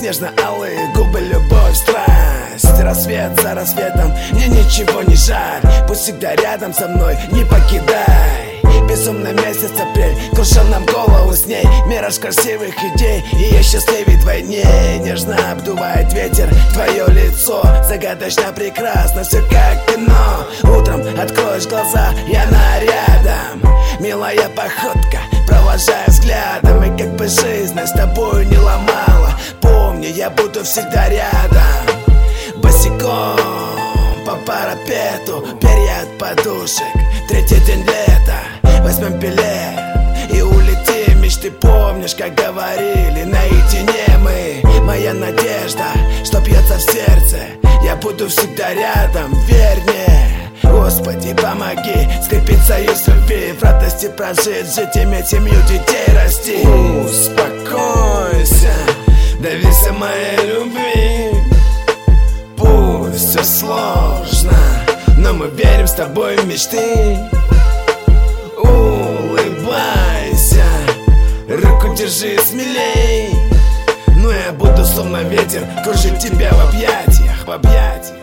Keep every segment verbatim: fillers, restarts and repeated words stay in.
снежно-алые губы, любовь, страсть. Рассвет за рассветом, мне ничего не жаль. Пусть всегда рядом со мной, не покидай. Безумный месяц апрель крушил нам голову с ней. Мираж красивых идей, и я счастливей вдвойне. Нежно обдувает ветер твое лицо, загадочно прекрасно, все как кино. Утром откроешь глаза, и она рядом. Милая походка, провожая взглядом. И как бы жизнь с тобой не ломала, помни, я буду всегда рядом. Босиком по парапету, перья от подушек. Третий день лета, возьмем билет и улетим. Мечты помнишь, как говорили, наедине мы. Моя надежда, что бьется в сердце, я буду всегда рядом, верь мне. Господи, помоги скрепить союз любви, в радости прожить, жить, иметь семью, детей расти. Успокойся, доверься моей любви. Пусть все сложно, но мы верим с тобой в мечты. Улыбайся, руку держи смелей. Но я буду словно ветер кружить тебя в объятиях, в объятиях.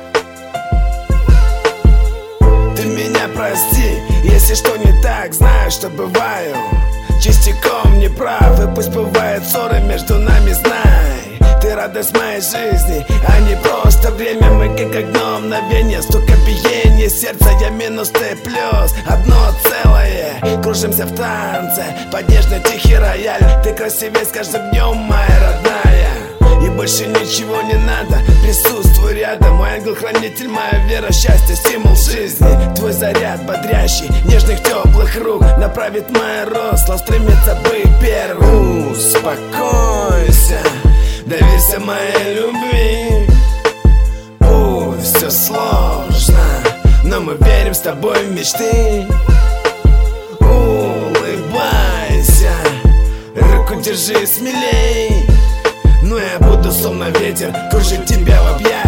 Ты меня прости, если что не так, знаю, что бываю частиком неправ. И пусть бывает ссоры между нами, знай, ты радость моей жизни, а не просто время. Мы как огно мгновение, стука биения сердца, я минус, ты плюс, одно целое. Кружимся в танце под нежный тихий рояль. Ты красивее с каждым днем, моя родная. И больше ничего не надо, присутствуй рядом. Мой ангел-хранитель, моя вера, счастье, стимул жизни. Твой заряд бодрящий, нежных теплых рук направит мое русло, стремится быть первым. Успокойся, доверься моей любви. Пусть все сложно, но мы верим с тобой в мечты. Улыбайся, руку держи смелей. Но я буду словно ветер кружить тебя в объятиях.